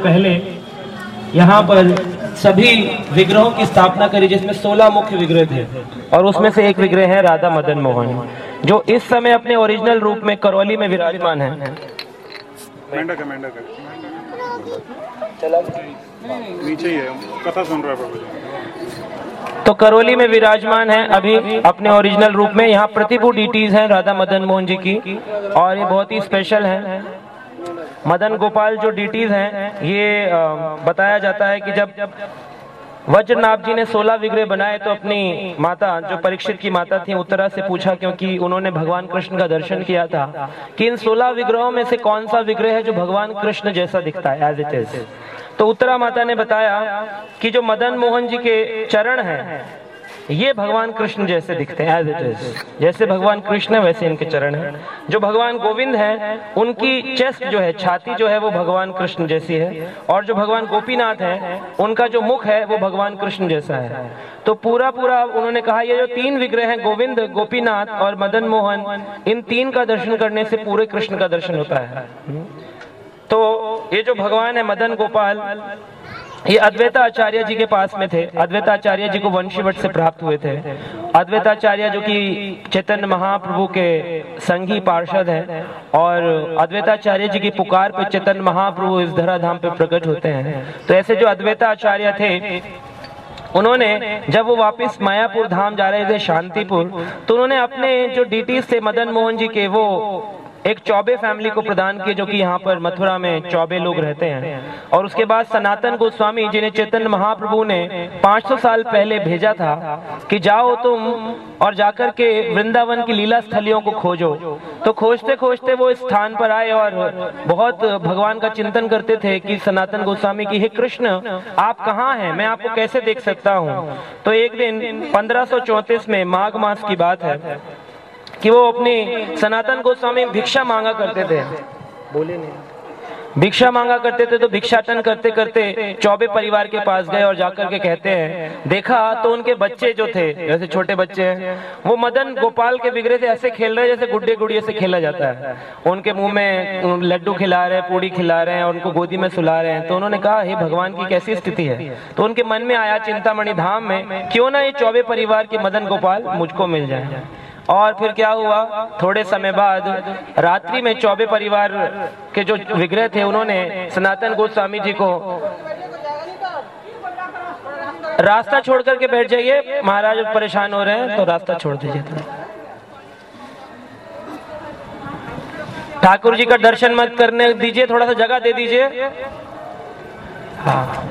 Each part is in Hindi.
पहले यहाँ पर सभी विग्रहों की स्थापना करी, जिसमें 16 मुख्य विग्रह थे और उसमें से एक विग्रह है राधा मदन मोहन, जो इस समय अपने ओरिजिनल रूप में करौली में विराजमान है। नीचे ही है, कथा सुन रहा है। तो करौली में विराजमान है अभी अपने ओरिजिनल रूप में। यहाँ प्रतिभू डीटीज हैं राधा मदन मोहन जी की, और ये बहुत ही स्पेशल है। मदन गोपाल जो डीटीज हैं, ये बताया जाता है कि जब वज्रनाभ जी ने 16 विग्रह बनाए तो अपनी माता, जो परीक्षित की माता थी, उत्तरा से पूछा, क्योंकि उन्होंने भगवान कृष्ण का दर्शन किया था, कि इन 16 विग्रहों में से कौन सा विग्रह है जो भगवान कृष्ण जैसा दिखता है एज इट इज। तो उत्तरा माता ने बताया कि जो मदन मोहन जी के चरण हैं, ये भगवान कृष्ण जैसे दिखते हैं एज इट इज। जैसे भगवान कृष्ण है वैसे इनके चरण हैं। जो भगवान गोविंद हैं, उनकी चेस्ट जो है, छाती जो है, वो भगवान कृष्ण जैसी है, और जो भगवान गोपीनाथ हैं, उनका जो मुख है वो भगवान कृष्ण जैसा है। तो पूरा उन्होंने कहा ये जो 3 विग्रह हैं, गोविंद, गोपीनाथ और मदन मोहन, इन 3 का दर्शन करने से पूरे कृष्ण का दर्शन होता है। तो ये जो भगवान है मदन गोपाल, ये अद्वैताचार्य जी के पास में थे। अद्वैताचार्य जी को वंशीवट से प्राप्त हुए थे। अद्वैताचार्य जो कि चैतन्य महाप्रभु के संगी पार्षद हैं, और अद्वैताचार्य जी की पुकार पे चैतन्य महाप्रभु इस धराधाम पे प्रकट होते हैं। तो ऐसे जो अद्वैताचार्य थे, उन्होंने जब वो वापस मायापुर धाम जा रहे थे, शांतिपुर, तो उन्होंने अपने जो डीटीज थे मदन मोहन जी के, वो एक चौबे फैमिली को प्रदान किए, जो कि यहाँ पर मथुरा में चौबे लोग रहते हैं। और उसके बाद सनातन गोस्वामी जिन्हें चैतन्य महाप्रभु ने 500 साल पहले भेजा था कि जाओ तुम और जाकर के वृंदावन की लीला स्थलियों को खोजो। तो खोजते खोजते वो इस स्थान पर आए और बहुत भगवान का चिंतन करते थे कि सनातन गोस्वामी की, हे कृष्ण आप कहाँ हैं, मैं आपको कैसे देख सकता हूँ। तो एक दिन 1534 में माघ मास की बात है कि वो अपनी सनातन गोस्वामी भिक्षा मांगा करते थे। बोले नहीं, भिक्षा मांगा करते थे। तो भिक्षाटन करते करते चौबे परिवार के पास गए और जाकर के कहते हैं, देखा तो उनके बच्चे जो थे, जैसे छोटे बच्चे हैं, वो मदन गोपाल के विग्रह से ऐसे खेल रहे जैसे गुड्डे गुड़िया से खेला जाता है। उनके मुंह में लड्डू खिला रहे हैं, पूड़ी खिला रहे हैं, और उनको गोदी में सुला रहे हैं। तो उन्होंने कहा, हे भगवान की कैसी स्थिति है। तो उनके मन में आया चिंतामणि धाम में, क्यों ना ये चौबे परिवार के मदन गोपाल मुझको मिल जाए। और फिर क्या हुआ, थोड़े समय बाद रात्रि में चौबे परिवार के जो विग्रह थे, उन्होंने सनातन गोस्वामी जी को, रास्ता छोड़ करके बैठ जाइए, महाराज परेशान हो रहे हैं, तो रास्ता छोड़ दीजिए, ठाकुर जी का दर्शन मत करने दीजिए, थोड़ा सा जगह दे दीजिए। हाँ,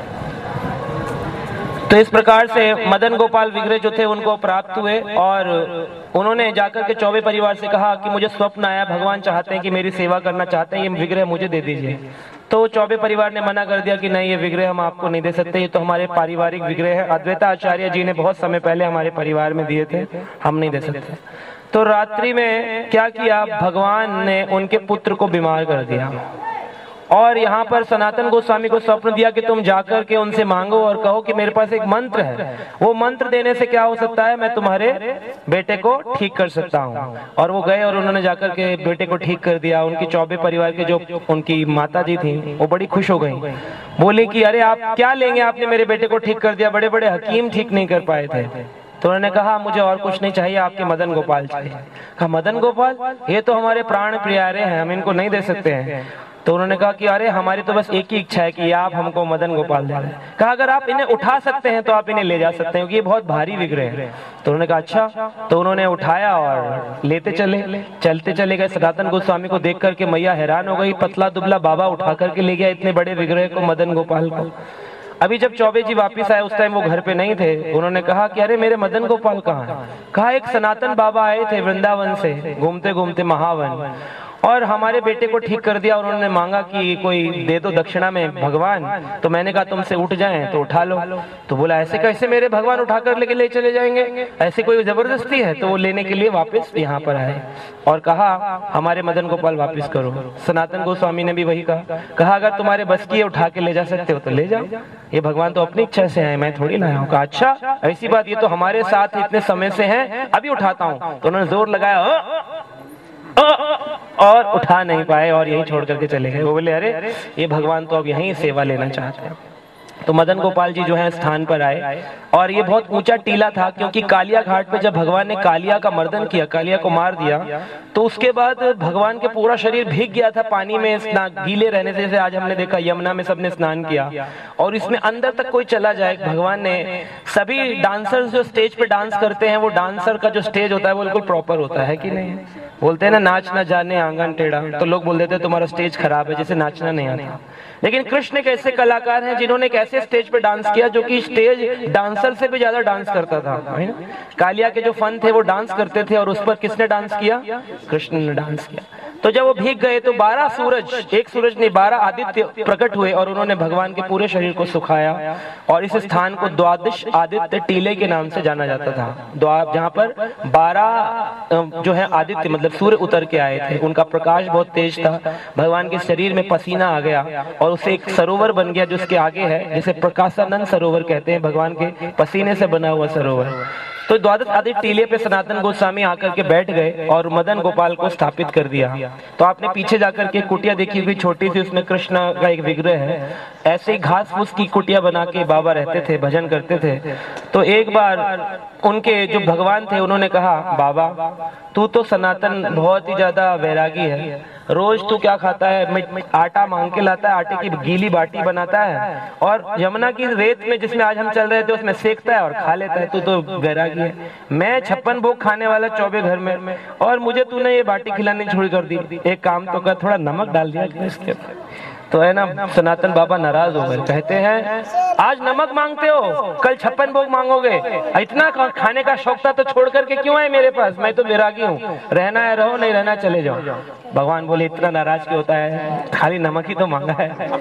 तो इस प्रकार से मदन गोपाल विग्रह जो थे उनको प्राप्त हुए, और उन्होंने जाकर के चौबे परिवार से कहा कि मुझे स्वप्न आया, भगवान चाहते हैं कि मेरी सेवा करना चाहते हैं, ये विग्रह मुझे दे दीजिए। तो चौबे परिवार ने मना कर दिया कि नहीं, ये विग्रह हम आपको नहीं दे सकते, ये तो हमारे पारिवारिक विग्रह है, अद्वैताचार्य जी ने बहुत समय पहले हमारे परिवार में दिए थे, हम नहीं दे सकते। तो रात्रि में क्या किया, भगवान ने उनके पुत्र को बीमार कर दिया, और यहाँ पर सनातन गोस्वामी को स्वप्न दिया कि तुम जाकर के उनसे मांगो और कहो कि मेरे पास एक मंत्र है, वो मंत्र देने से क्या हो सकता है, मैं तुम्हारे बेटे को ठीक कर सकता हूँ। और वो गए और उन्होंने जाकर के बेटे को ठीक कर दिया। उनकी चौबे परिवार के जो उनकी माता जी थी, वो बड़ी खुश हो गई, बोली कि अरे आप क्या लेंगे, आपने मेरे बेटे को ठीक कर दिया, बड़े बड़े हकीम ठीक नहीं कर पाए थे। तो उन्होंने कहा, मुझे और कुछ नहीं चाहिए, आपके मदन गोपाल चाहिए। कहा, मदन गोपाल, ये तो हमारे प्राण प्यारे हैं, हम इनको नहीं दे सकते हैं। तो उन्होंने कहा कि अरे हमारी तो बस एक ही इच्छा है कि आप हमको मदन गोपाल दे दें। कहा, अगर आप इन्हें उठा सकते हैं तो आप इन्हें ले जा सकते हैं, क्योंकि ये बहुत भारी विग्रह है। तो उन्होंने कहा अच्छा। तो उन्होंने उठाया और लेते चले, चलते चले गए। सनातन गोस्वामी को देख करके मैया हैरान हो गई, पतला दुबला बाबा उठा करके ले गया इतने बड़े विग्रह को, मदन गोपाल को। अभी जब चौबे जी वापिस आए, उस टाइम वो घर पे नहीं थे। उन्होंने कहा कि अरे मेरे मदन गोपाल कहाँ है। कहा, एक सनातन बाबा आए थे वृंदावन से घूमते घूमते महावन, और हमारे बेटे को ठीक कर दिया। उन्होंने मांगा कि कोई दे दो दक्षिणा में भगवान, तो मैंने कहा तुमसे उठ जाएं तो उठा लो। तो बोला, ऐसे कैसे मेरे भगवान उठा कर लेके ले चले जाएंगे, ऐसे कोई जबरदस्ती है। तो वो लेने के लिए वापस यहाँ पर आए और कहा, हमारे मदन गोपाल वापस करो। सनातन गोस्वामी ने भी वही कहा, अगर तुम्हारे बस की उठा के ले जा सकते हो तो ले जाओ, ये भगवान तो अपनी इच्छा से आए, मैं थोड़ी लाया हूँ। कहा, अच्छा ऐसी बात, ये तो हमारे साथ इतने समय से है, अभी उठाता हूँ। तो उन्होंने जोर लगाया, और उठा नहीं पाए और यहीं छोड़ करके चले गए। वो बोले अरे ये भगवान तो अब यहीं सेवा लेना चाहते हैं। तो मदन गोपाल जी जो है स्थान पर आए और ये बहुत ऊंचा टीला था, क्योंकि कालिया घाट पे जब भगवान ने कालिया का मर्दन किया, कालिया को मार दिया, तो उसके बाद भगवान के पूरा शरीर भीग गया था पानी में गीले रहने से। जैसे आज हमने देखा यमुना में सबने स्नान किया और इसमें अंदर तक कोई चला जाए, भगवान ने सभी डांसर्स जो स्टेज पे डांस करते हैं, वो डांसर का जो स्टेज होता है वो बिल्कुल प्रॉपर होता है कि नहीं? बोलते हैं ना नाच ना जाने आंगन टेढ़ा, तो लोग बोल देते हैं तुम्हारा स्टेज खराब है, जैसे नाचना नहीं आता। लेकिन कृष्ण एक ऐसे कलाकार हैं जिन्होंने एक ऐसे स्टेज पे डांस किया जो कि स्टेज डांसर से भी ज्यादा डांस करता था, है ना? कालिया के जो फन थे वो डांस करते थे और उस पर किसने डांस किया? कृष्ण ने डांस किया। तो जब वो भीग गए तो 12 सूरज, एक सूरज नहीं 12 आदित्य प्रकट हुए और उन्होंने भगवान के पूरे शरीर को सुखाया। और इस स्थान को द्वादश आदित्य टीले के नाम से जाना जाता था, जहाँ पर 12 जो है आदित्य मतलब सूर्य उतर के आए थे। उनका प्रकाश बहुत तेज था, भगवान के शरीर में पसीना आ गया और उसे एक सरोवर बन गया जो उसके आगे है, जिसे प्रकाशानंद सरोवर कहते हैं, भगवान के पसीने से बना हुआ सरोवर। तो द्वादश आदित्य टीले पे सनातन गोस्वामी आकर के बैठ गए और मदन गोपाल को स्थापित कर दिया। तो आपने पीछे जाकर के कुटिया देखी हुई छोटी सी, उसमें कृष्ण का एक विग्रह है। ऐसे ही घास फूस की कुटिया बना के बाबा रहते थे, भजन करते थे। तो एक बार उनके जो भगवान थे उन्होंने कहा, बाबा तू तो सनातन बहुत ही ज्यादा वैरागी है, रोज तू क्या खाता है? आटा मांग के लाता है, आटे की गीली बाटी बनाता है और यमुना की रेत में जिसमें आज हम चल रहे थे उसमें सेकता है और खा लेता है। तू तो वैरागी है। मैं 56 भोग खाने वाला 24 घर में, और मुझे तूने ये बाटी खिलानी छोड़ कर दी। एक काम तो कर, थोड़ा नमक डाल दिया इसके। तो है ना, सनातन बाबा नाराज हो गए, कहते हैं आज नमक मांगते हो, कल 56 भोग मांगोगे। इतना खाने का शौक था तो छोड़ करके क्यों आए मेरे पास? मैं तो वैरागी हूँ, रहना है रहो, नहीं रहना चले जाओ। भगवान बोले इतना नाराज क्यों होता है, खाली नमक ही तो मांगा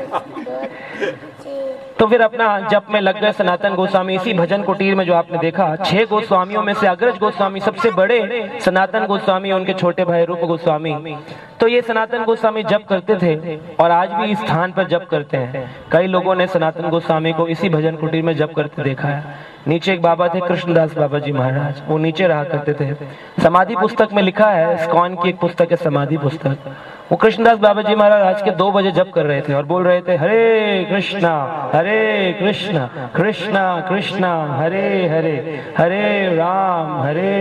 है। तो फिर अपना जप में लग गए सनातन गोस्वामी। इसी भजन कुटीर में जो आपने देखा 6 गोस्वामियों में से अग्रज गोस्वामी सबसे बड़े सनातन गोस्वामी, उनके छोटे भाई रूप गोस्वामी। तो ये सनातन गोस्वामी जप करते थे और आज भी इस स्थान पर जप करते हैं। कई लोगों ने सनातन गोस्वामी को इसी भजन कुटीर में जप करते देखा है। नीचे एक बाबा थे कृष्णदास बाबा जी महाराज, वो नीचे रहा करते थे। समाधि पुस्तक में लिखा है, इस्कॉन की एक पुस्तक है समाधि पुस्तक, वो कृष्णदास बाबा जी महाराज आज के 2 बजे जप कर रहे थे और बोल रहे थे हरे कृष्णा कृष्णा कृष्णा हरे हरे, हरे राम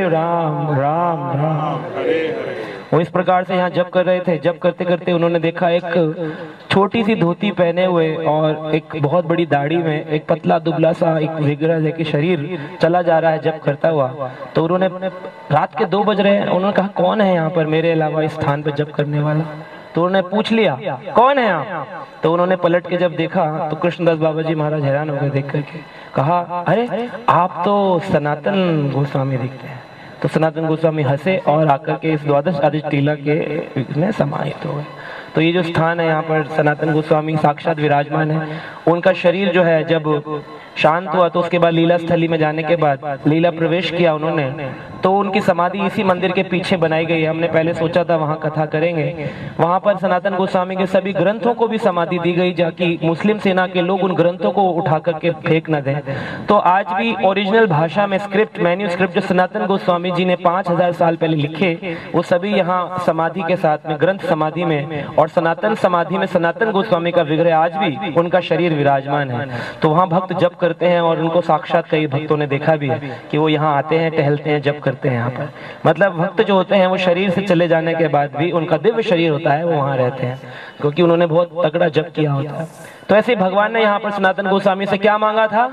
राम राम हरे हरे। वो इस प्रकार से यहाँ जप कर रहे थे। जप करते करते उन्होंने देखा एक छोटी सी धोती पहने हुए और एक बहुत बड़ी दाढ़ी में एक पतला दुबला सा एक विग्रह लेके शरीर चला जा रहा है जप करता हुआ। तो उन्होंने, रात के 2 बज रहे हैं, उन्होंने कहा कौन है यहाँ पर मेरे अलावा इस स्थान पर जप करने वाला? तो उन्होंने पूछ लिया कौन है यहाँ? तो उन्होंने पलट के जब देखा तो कृष्णदास बाबा जी महाराज हैरान हो गए देख करके। कहा अरे आप तो सनातन गोस्वामी दिखते हैं। तो सनातन गोस्वामी हंसे और आकर के इस द्वादश आदित्य टीला के में समाहित हो गए। तो ये जो स्थान है यहाँ पर सनातन गोस्वामी साक्षात विराजमान है। उनका शरीर जो है जब शांत हुआ तो उसके बाद लीला स्थली में जाने के बाद लीला प्रवेश किया उन्होंने, तो उनकी समाधि इसी मंदिर के पीछे बनाई गई है। हमने पहले सोचा था वहाँ कथा करेंगे। वहाँ पर सनातन गोस्वामी के सभी ग्रंथों को भी समाधि दी गई, जाकि मुस्लिम सेना के लोग उन ग्रंथों को उठा करके फेंक न दें। तो आज भी ओरिजिनल भाषा में स्क्रिप्ट, मैन्यूस्क्रिप्ट जो सनातन गोस्वामी जी ने 5000 साल पहले लिखे, वो सभी यहाँ समाधि के साथ में ग्रंथ समाधि में और सनातन समाधि में सनातन गोस्वामी का विग्रह आज भी उनका शरीर विराजमान है। तो वहाँ भक्त जप करते हैं और उनको साक्षात कई भक्तों ने देखा भी है कि वो यहाँ आते हैं, टहलते हैं, जप करते हैं यहाँ पर। मतलब भक्त जो होते हैं वो शरीर से चले जाने के बाद भी उनका दिव्य शरीर होता है, वो वहाँ रहते हैं क्योंकि उन्होंने बहुत तगड़ा जप किया होता है। तो ऐसे भगवान ने यहाँ पर सनातन गोस्वामी से क्या मांगा था?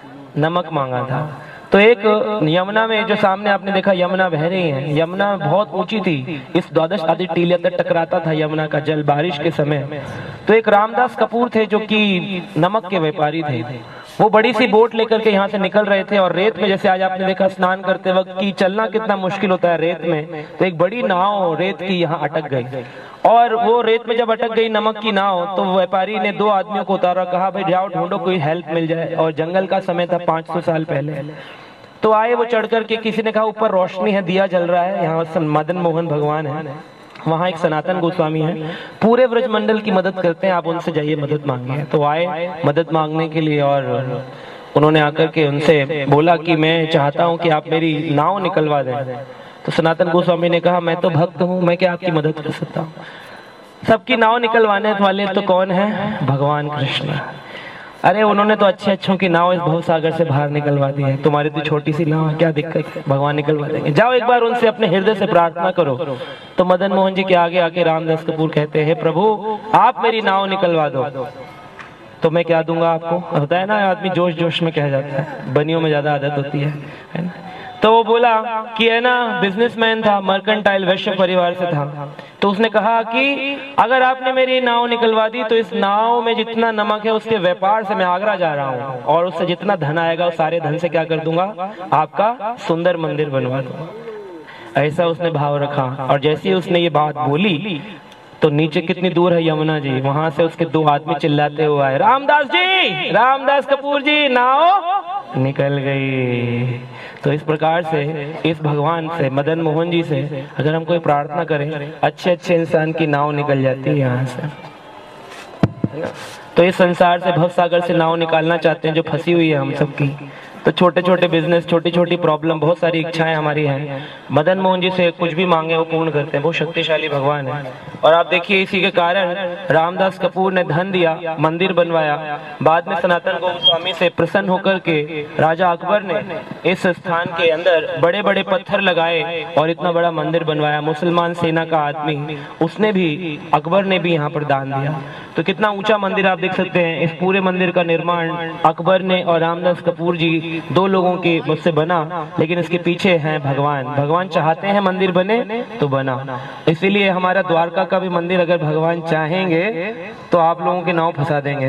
नमक मांगा था। तो एक यमुना में जो सामने आपने देखा यमुना बह रही है, यमुना बहुत ऊंची थी, इस द्वादश आदित्य टीले तक टकराता था यमुना का जल बारिश के समय। तो एक रामदास कपूर थे जो कि नमक के व्यापारी थे, वो बड़ी सी बोट लेकर के यहाँ से निकल रहे थे और रेत में, जैसे आज आपने देखा स्नान करते वक्त कि चलना कितना मुश्किल होता है रेत में, तो एक बड़ी नाव रेत की यहाँ अटक गई और वो रेत में जब अटक गई नमक की नाव, तो व्यापारी ने 2 आदमियों को उतारा, कहा भाई जाओ ढूंढो कोई हेल्प मिल जाए। और जंगल का समय था 500 साल पहले। तो आए वो चढ़ करके, किसी ने कहा ऊपर रोशनी है, दिया जल रहा है, यहाँ मदन मोहन भगवान है, वहाँ एक सनातन गोस्वामी है, पूरे व्रज मंडल की मदद करते हैं, आप उनसे जाइए मदद मांगिए। तो आए मदद मांगने के लिए और उन्होंने आकर के उनसे बोला कि मैं चाहता हूँ कि आप मेरी नाव निकलवा दें। तो सनातन गोस्वामी ने कहा मैं तो भक्त हूँ, मैं क्या आपकी मदद कर सकता हूँ। सबकी नाव निकलवाने वाले तो कौन है? भगवान कृष्ण। अरे उन्होंने तो अच्छे अच्छों की नाव इस भवसागर से बाहर निकलवा दी है, तुम्हारी तो छोटी सी नाव है, क्या दिक्कत है, भगवान निकलवा देंगे। जाओ एक बार उनसे अपने हृदय से प्रार्थना करो। तो मदन मोहन जी के आगे आके रामदास कपूर कहते हैं प्रभु आप मेरी नाव निकलवा दो तो मैं क्या दूंगा आपको। होता है ना आदमी जोश जोश में कह जाता है, बनियों में ज्यादा आदत होती है ना। तो वो बोला कि है ना बिजनेसमैन था, मर्केंटाइल वैश्य परिवार से था। तो उसने कहा कि अगर आपने मेरी नाव निकलवा दी तो इस नाव में जितना नमक है उसके व्यापार से मैं आगरा जा रहा हूँ और उससे जितना धन आएगा उस सारे धन से क्या कर दूंगा, आपका सुंदर मंदिर बनवा दूंगा। ऐसा उसने भाव रखा। और जैसे ही उसने ये बात बोली तो नीचे कितनी दूर है यमुना जी, वहां से उसके दो आदमी चिल्लाते हुए आए, रामदास जी, रामदास कपूर जी, नाव निकल गई। तो इस प्रकार से इस भगवान से, मदन मोहन जी से अगर हम कोई प्रार्थना करें, अच्छे अच्छे इंसान की नाव निकल जाती है यहाँ से। तो इस संसार से, भवसागर से नाव निकालना चाहते हैं जो फंसी हुई है हम सबकी। तो छोटे छोटे बिजनेस, छोटी छोटी प्रॉब्लम, बहुत सारी इच्छाएं हमारी हैं, मदन मोहन जी से कुछ भी मांगे वो पूर्ण करते हैं, बहुत शक्तिशाली भगवान है। और आप देखिए इसी के कारण रामदास कपूर ने धन दिया, मंदिर बनवाया। बाद में सनातन गोस्वामी से प्रसन्न होकर के राजा अकबर ने इस स्थान के अंदर बड़े बड़े पत्थर लगाए और इतना बड़ा मंदिर बनवाया। मुसलमान सेना का आदमी, उसने भी, अकबर ने भी यहाँ पर दान दिया। तो कितना ऊंचा मंदिर आप देख सकते हैं। इस पूरे मंदिर का निर्माण अकबर ने और रामदास कपूर जी दो लोगों के मुझसे बना, लेकिन इसके पीछे हैं भगवान। भगवान चाहते हैं मंदिर बने तो बना। इसीलिए हमारा द्वारका का भी मंदिर अगर भगवान चाहेंगे तो आप लोगों की नाव फंसा देंगे,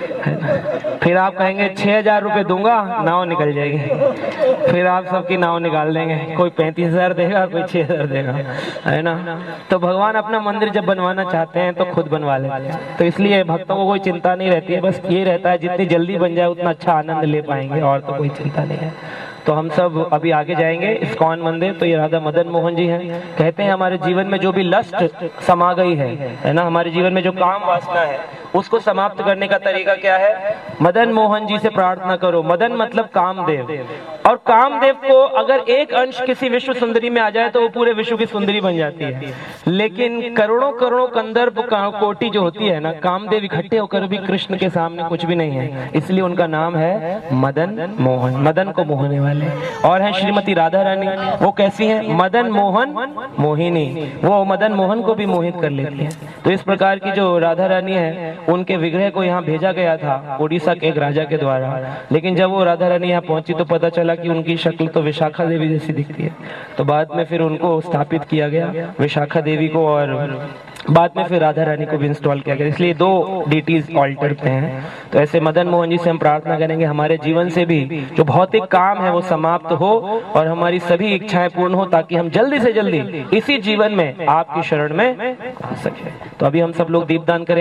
फिर आप कहेंगे 6,000 रुपए दूंगा, नाव निकल जाएगी, फिर आप सबकी नाव निकाल देंगे। कोई 35,000 देगा, कोई 6,000 देगा, है ना। तो भगवान अपना मंदिर जब बनवाना चाहते हैं तो खुद बनवा लेते हैं। तो इसलिए भक्तों को कोई चिंता नहीं रहती है, बस ये रहता है जितनी जल्दी बन जाए उतना अच्छा आनंद ले पाएंगे, और तो कोई चिंता नहीं है। तो हम सब अभी आगे जाएंगे इस्कॉन मंदिर। तो ये राधा मदन मोहन जी हैं। कहते हैं हमारे जीवन में जो भी लस्ट समा गई है ना, हमारे जीवन में जो काम वासना है उसको समाप्त करने का तरीका क्या है? मदन मोहन जी से प्रार्थना करो। मदन मतलब कामदेव, और कामदेव को अगर एक अंश किसी विश्व सुंदरी में आ जाए तो वो पूरे विश्व की सुंदरी बन जाती है। लेकिन करोड़ों करोड़ों कंदर्प कोटि जो होती है ना, कामदेव इकट्ठे होकर भी कृष्ण के सामने कुछ भी नहीं है, इसलिए उनका नाम है मदन मोहन, मदन को मोहने वाले। और है श्रीमती राधा रानी, वो कैसी है? मदन मोहन मोहिनी, वो मदन मोहन को भी मोहित कर लेती है। तो इस प्रकार की जो राधा रानी है, उनके विग्रह को यहाँ भेजा गया था उड़ीसा के एक राजा के द्वारा। लेकिन जब वो राधा रानी यहाँ पहुंची तो पता चला कि उनकी शक्ल तो विशाखा देवी जैसी दिखती है। तो बाद में फिर उनको स्थापित किया गया, विशाखा देवी को, और बाद में फिर राधा रानी को भी इंस्टॉल किया गया। इसलिए दो डीटीज ऑल्टर पे हैं। तो ऐसे मदन मोहन जी से हम प्रार्थना करेंगे हमारे जीवन से भी जो भौतिक काम है वो समाप्त हो और हमारी सभी इच्छाएं पूर्ण हो, ताकि हम जल्दी से जल्दी इसी जीवन में आपकी शरण में आ सके। तो अभी हम सब लोग दीपदान करें।